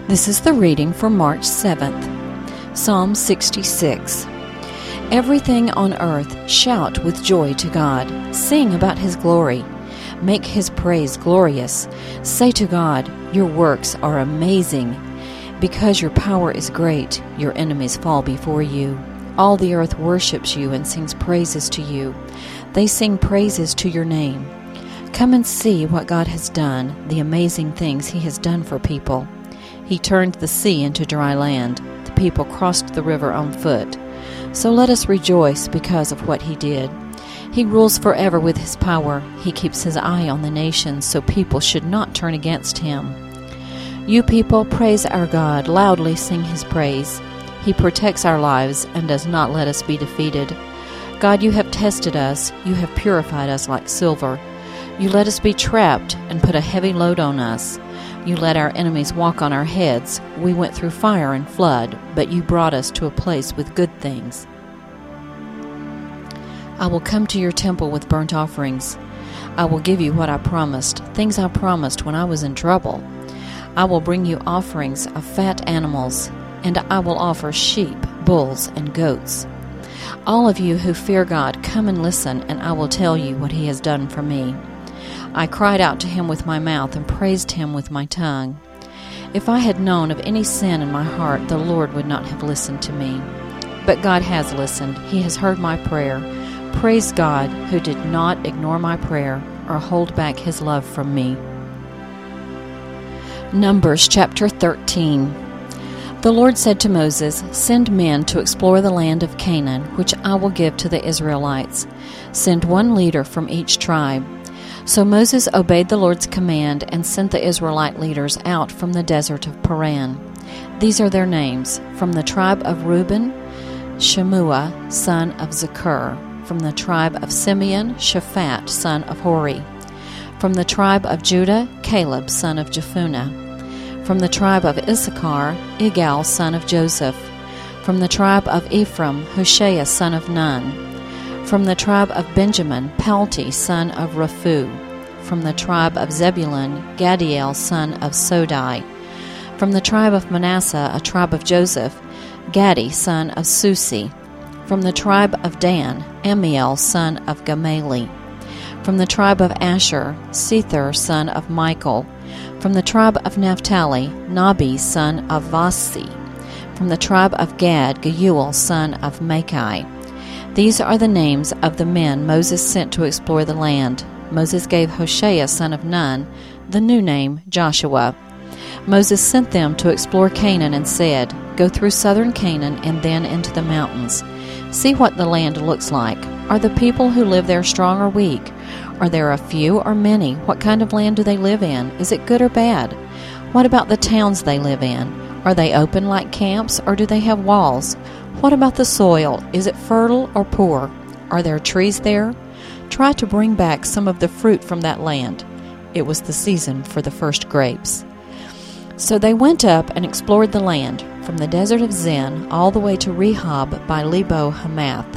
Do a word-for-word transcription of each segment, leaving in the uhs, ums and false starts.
This is the reading for March seventh. Psalm sixty-six. Everything on earth shout with joy to God. Sing about His glory. Make His praise glorious. Say to God, your works are amazing. Because your power is great, your enemies fall before you. All the earth worships you and sings praises to you. They sing praises to your name. Come and see what God has done, the amazing things He has done for people. He turned the sea into dry land. The people crossed the river on foot. So let us rejoice because of what He did. He rules forever with His power. He keeps His eye on the nations, so people should not turn against Him. You people, praise our God, loudly sing His praise. He protects our lives and does not let us be defeated. God, you have tested us. You have purified us like silver. You let us be trapped and put a heavy load on us. You let our enemies walk on our heads. We went through fire and flood, but you brought us to a place with good things. I will come to your temple with burnt offerings. I will give you what I promised, things I promised when I was in trouble. I will bring you offerings of fat animals, and I will offer sheep, bulls, and goats. All of you who fear God, come and listen, and I will tell you what He has done for me. I cried out to Him with my mouth and praised Him with my tongue. If I had known of any sin in my heart, the Lord would not have listened to me. But God has listened. He has heard my prayer. Praise God, who did not ignore my prayer or hold back His love from me. Numbers chapter thirteen. The Lord said to Moses, "Send men to explore the land of Canaan, which I will give to the Israelites. Send one leader from each tribe." So Moses obeyed the Lord's command and sent the Israelite leaders out from the desert of Paran. These are their names: from the tribe of Reuben, Shemua, son of Zakur; from the tribe of Simeon, Shaphat, son of Hori; from the tribe of Judah, Caleb, son of Jephunneh; from the tribe of Issachar, Igal, son of Joseph; from the tribe of Ephraim, Hoshea, son of Nun; from the tribe of Benjamin, Palti, son of Raphu; from the tribe of Zebulun, Gadiel, son of Sodai; from the tribe of Manasseh, a tribe of Joseph, Gadi, son of Susi; from the tribe of Dan, Amiel, son of Gamali; from the tribe of Asher, Sethur, son of Michael; from the tribe of Naphtali, Nabi, son of Vasi; from the tribe of Gad, Geuel, son of Machai. These are the names of the men Moses sent to explore the land. Moses gave Hoshea, son of Nun, the new name Joshua. Moses sent them to explore Canaan and said, "Go through southern Canaan and then into the mountains. See what the land looks like. Are the people who live there strong or weak? Are there a few or many? What kind of land do they live in? Is it good or bad? What about the towns they live in? Are they open like camps, or do they have walls? What about the soil? Is it fertile or poor? Are there trees there? Try to bring back some of the fruit from that land." It was the season for the first grapes. So they went up and explored the land, from the desert of Zin all the way to Rehob by Lebo Hamath.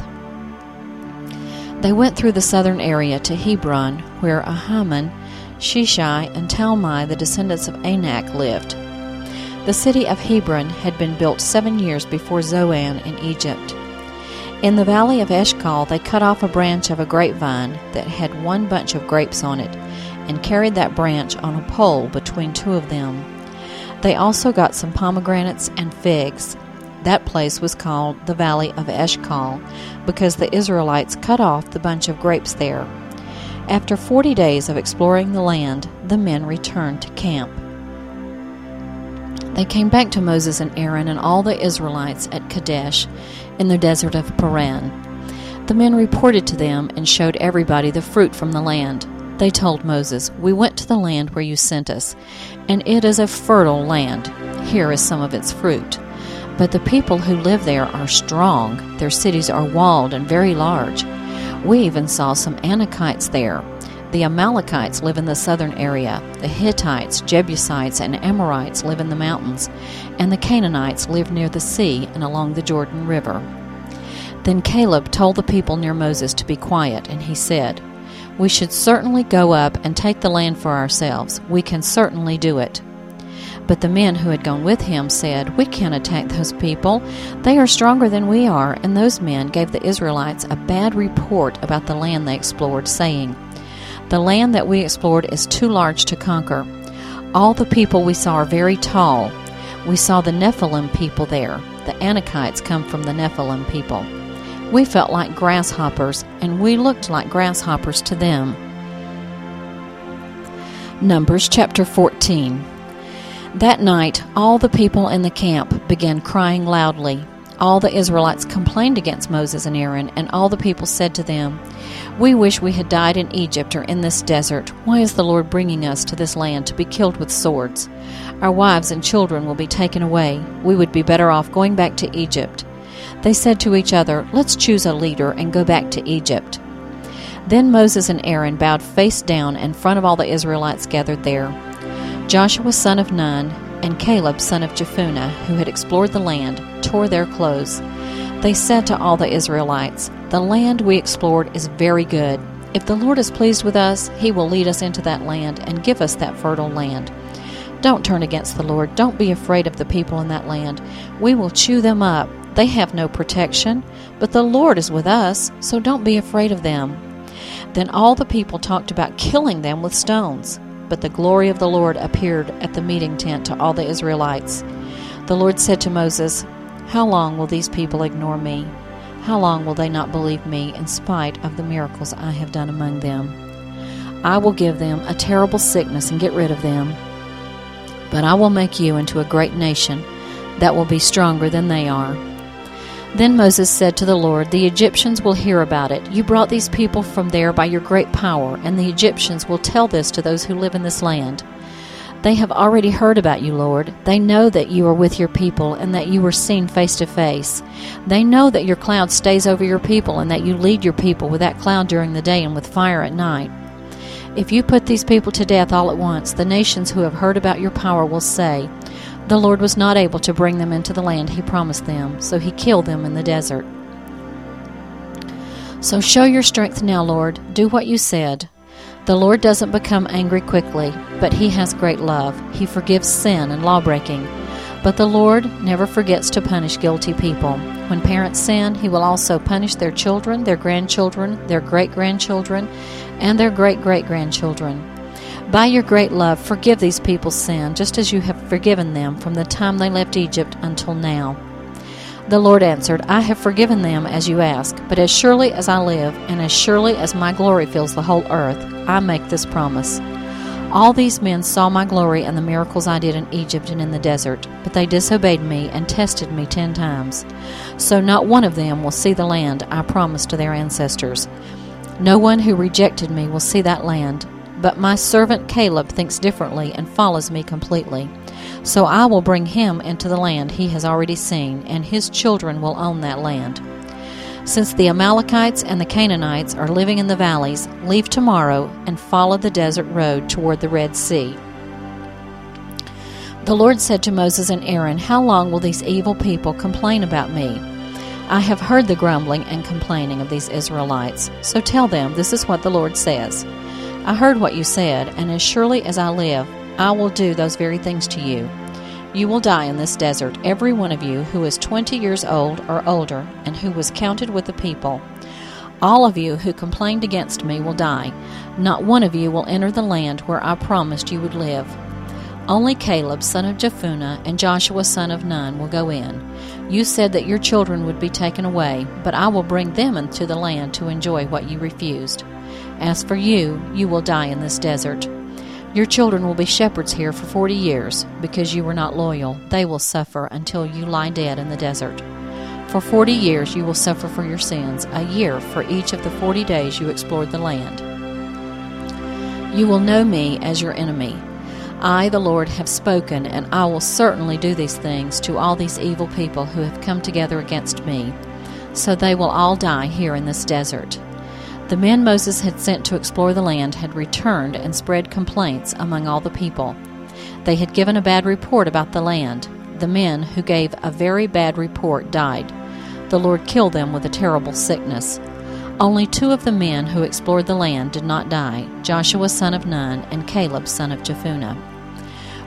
They went through the southern area to Hebron, where Ahiman, Sheshai, and Talmai, the descendants of Anak, lived. The city of Hebron had been built seven years before Zoan in Egypt. In the valley of Eshcol they cut off a branch of a grapevine that had one bunch of grapes on it, and carried that branch on a pole between two of them. They also got some pomegranates and figs. That place was called the Valley of Eshcol, because the Israelites cut off the bunch of grapes there. After forty days of exploring the land, the men returned to camp. They came back to Moses and Aaron and all the Israelites at Kadesh in the desert of Paran. The men reported to them and showed everybody the fruit from the land. They told Moses, "We went to the land where you sent us, and it is a fertile land. Here is some of its fruit. But the people who live there are strong. Their cities are walled and very large. We even saw some Anakites there. The Amalekites live in the southern area. The Hittites, Jebusites, and Amorites live in the mountains, and the Canaanites live near the sea and along the Jordan River." Then Caleb told the people near Moses to be quiet, and he said, "We should certainly go up and take the land for ourselves. We can certainly do it." But the men who had gone with him said, "We can't attack those people. They are stronger than we are." And those men gave the Israelites a bad report about the land they explored, saying, "The land that we explored is too large to conquer. All the people we saw are very tall. We saw the Nephilim people there. The Anakites come from the Nephilim people. We felt like grasshoppers, and we looked like grasshoppers to them." Numbers chapter fourteen. That night, all the people in the camp began crying loudly. All the Israelites complained against Moses and Aaron, and all the people said to them, "We wish we had died in Egypt or in this desert. Why is the Lord bringing us to this land to be killed with swords? Our wives and children will be taken away. We would be better off going back to Egypt." They said to each other, "Let's choose a leader and go back to Egypt." Then Moses and Aaron bowed face down in front of all the Israelites gathered there. Joshua son of Nun and Caleb son of Jephunneh, who had explored the land, tore their clothes. They said to all the Israelites, "The land we explored is very good. If the Lord is pleased with us, He will lead us into that land and give us that fertile land. Don't turn against the Lord. Don't be afraid of the people in that land. We will chew them up. They have no protection, but the Lord is with us, so don't be afraid of them." Then all the people talked about killing them with stones. But the glory of the Lord appeared at the meeting tent to all the Israelites. The Lord said to Moses, "How long will these people ignore me? How long will they not believe me in spite of the miracles I have done among them? I will give them a terrible sickness and get rid of them. But I will make you into a great nation that will be stronger than they are." Then Moses said to the Lord, "The Egyptians will hear about it. You brought these people from there by your great power, and the Egyptians will tell this to those who live in this land. They have already heard about you, Lord. They know that you are with your people and that you were seen face to face. They know that your cloud stays over your people and that you lead your people with that cloud during the day and with fire at night. If you put these people to death all at once, the nations who have heard about your power will say, 'The Lord was not able to bring them into the land He promised them, so He killed them in the desert.' So show your strength now, Lord. Do what you said. The Lord doesn't become angry quickly, but He has great love. He forgives sin and lawbreaking. But the Lord never forgets to punish guilty people. When parents sin, He will also punish their children, their grandchildren, their great-grandchildren, and their great-great-grandchildren. By your great love, forgive these people's sin, just as you have forgiven them from the time they left Egypt until now." The Lord answered, "I have forgiven them as you ask, but as surely as I live, and as surely as my glory fills the whole earth, I make this promise. All these men saw my glory and the miracles I did in Egypt and in the desert, but they disobeyed me and tested me ten times. So not one of them will see the land I promised to their ancestors. No one who rejected me will see that land. But my servant Caleb thinks differently and follows me completely. So I will bring him into the land he has already seen, and his children will own that land. Since the Amalekites and the Canaanites are living in the valleys, leave tomorrow and follow the desert road toward the Red Sea." The Lord said to Moses and Aaron, "How long will these evil people complain about me? I have heard the grumbling and complaining of these Israelites. So tell them, this is what the Lord says. I heard what you said, and as surely as I live, I will do those very things to you. You will die in this desert, every one of you who is twenty years old or older, and who was counted with the people. All of you who complained against me will die. Not one of you will enter the land where I promised you would live. Only Caleb, son of Jephunneh, and Joshua, son of Nun, will go in. You said that your children would be taken away, but I will bring them into the land to enjoy what you refused. As for you, you will die in this desert. Your children will be shepherds here for forty years. Because you were not loyal, they will suffer until you lie dead in the desert. For forty years you will suffer for your sins, a year for each of the forty days you explored the land. You will know me as your enemy. I, the Lord, have spoken, and I will certainly do these things to all these evil people who have come together against me. So they will all die here in this desert." The men Moses had sent to explore the land had returned and spread complaints among all the people. They had given a bad report about the land. The men who gave a very bad report died. The Lord killed them with a terrible sickness. Only two of the men who explored the land did not die, Joshua son of Nun and Caleb son of Jephunneh.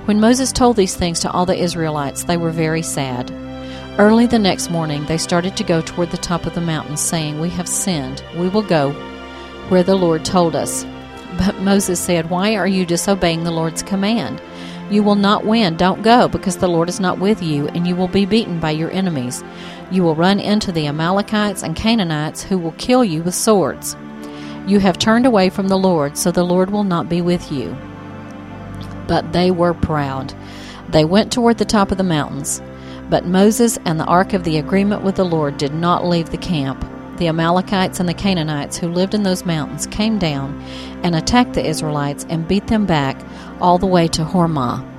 When Moses told these things to all the Israelites, they were very sad. Early the next morning they started to go toward the top of the mountain, saying, "We have sinned. We will go where the Lord told us." But Moses said, "Why are you disobeying the Lord's command? You will not win. Don't go, because the Lord is not with you, and you will be beaten by your enemies. You will run into the Amalekites and Canaanites, who will kill you with swords. You have turned away from the Lord, so the Lord will not be with you." But they were proud. They went toward the top of the mountains. But Moses and the ark of the agreement with the Lord did not leave the camp. The Amalekites and the Canaanites who lived in those mountains came down and attacked the Israelites and beat them back all the way to Hormah.